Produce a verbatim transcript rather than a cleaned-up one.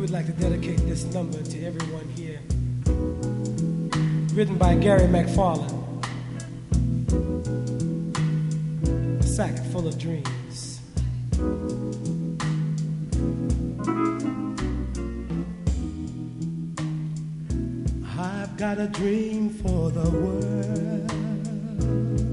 would like to dedicate this number to everyone here. Written by Gary McFarlane. A sack full of dreams. I've got a dream for the world.